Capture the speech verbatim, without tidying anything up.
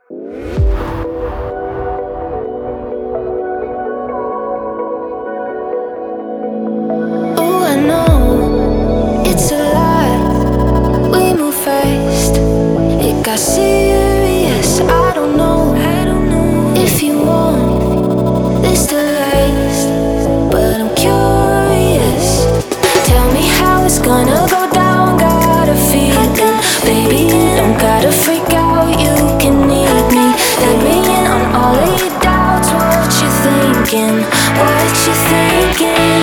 Oh, I know it's a lot. We move fast. It got serious. I don't know. I don't know if you want this to last, but I'm curious. Tell me how it's gonna go down. Got a feeling, baby. You don't gotta freak out. You can need me. Let me in on all of your doubts. What you thinking? What you thinking?